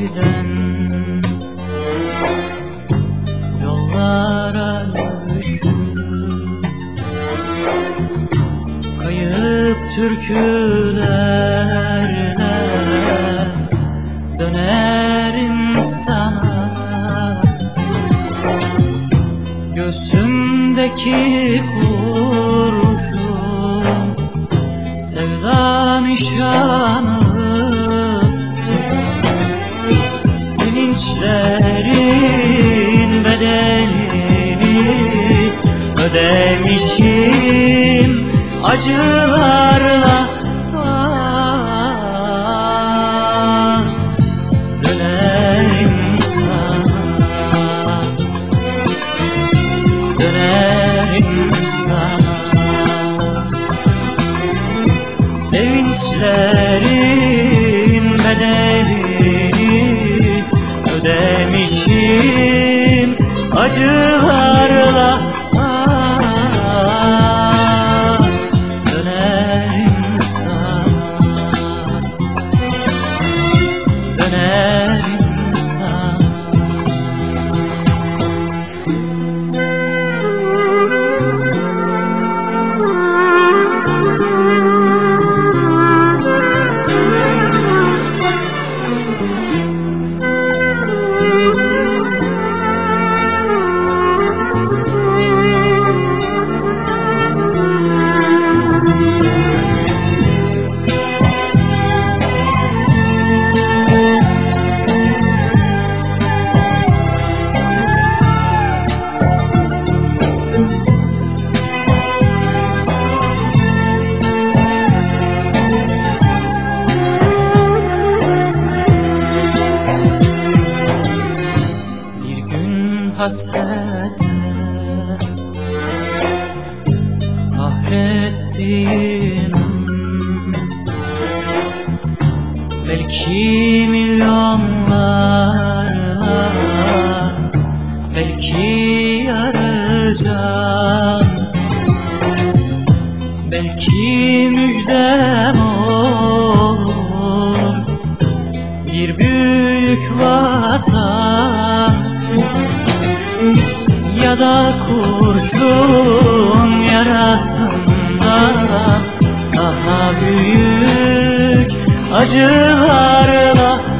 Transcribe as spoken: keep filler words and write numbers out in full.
giden yollara düştüm. Kayıp türkülerle dönerim sana. Göğsümdeki kurşun sevda nişanı. Sevinçlerin bedelini ödemişim acılarla. Ah, dönerim sana, dönerim sana. Sevinçlerin bedelini ödemişim acılarla. Ah, dönerim sana, dönerim sana. Hasrete kahrettiğin belki milyonlarla, belki yarı can, belki müjdem olur bir büyük vatan. Ya da kurşun yarasında daha büyük acılarla.